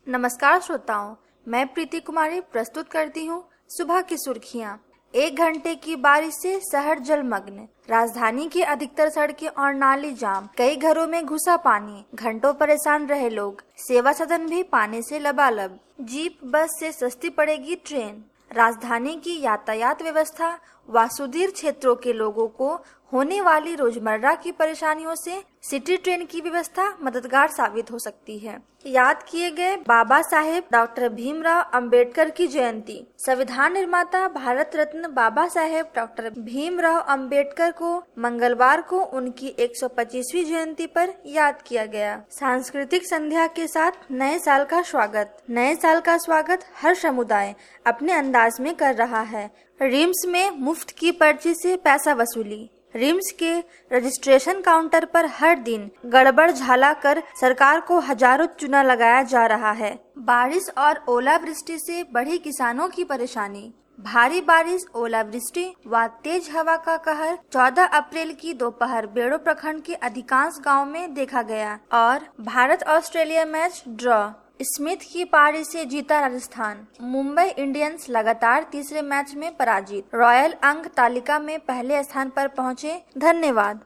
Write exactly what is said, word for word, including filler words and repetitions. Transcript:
नमस्कार श्रोताओं, मैं प्रीति कुमारी प्रस्तुत करती हूँ सुबह की सुर्खियाँ। एक घंटे की बारिश से शहर जलमग्न, राजधानी की अधिकतर सड़कें और नाली जाम, कई घरों में घुसा पानी, घंटों परेशान रहे लोग, सेवा सदन भी पानी से लबालब। जीप बस से सस्ती पड़ेगी ट्रेन। राजधानी की यातायात व्यवस्था व सुदूर क्षेत्रों के लोगों को होने वाली रोजमर्रा की परेशानियों से सिटी ट्रेन की व्यवस्था मददगार साबित हो सकती है। याद किए गए बाबा साहेब डॉक्टर भीमराव अंबेडकर की जयंती। संविधान निर्माता भारत रत्न बाबा साहेब डॉक्टर भीमराव अंबेडकर को मंगलवार को उनकी एक सौ पच्चीसवीं जयंती पर याद किया गया। सांस्कृतिक संध्या के साथ नए साल का स्वागत। नए साल का स्वागत हर समुदाय अपने अंदाज में कर रहा है। रिम्स में मुफ्त की पर्ची से पैसा वसूली। रिम्स के रजिस्ट्रेशन काउंटर पर हर दिन गड़बड़ झाला कर सरकार को हजारों चूना लगाया जा रहा है। बारिश और ओलावृष्टि से बढ़ी किसानों की परेशानी। भारी बारिश, ओलावृष्टि व तेज हवा का कहर चौदह अप्रैल की दोपहर बेड़ो प्रखंड के अधिकांश गांव में देखा गया और Bharat Australia match draw. Smith की पारी से जीता राजस्थान। मुंबई इंडियंस लगातार तीसरे मैच में पराजित। रॉयल अंक तालिका में पहले स्थान पर पहुंचे। धन्यवाद।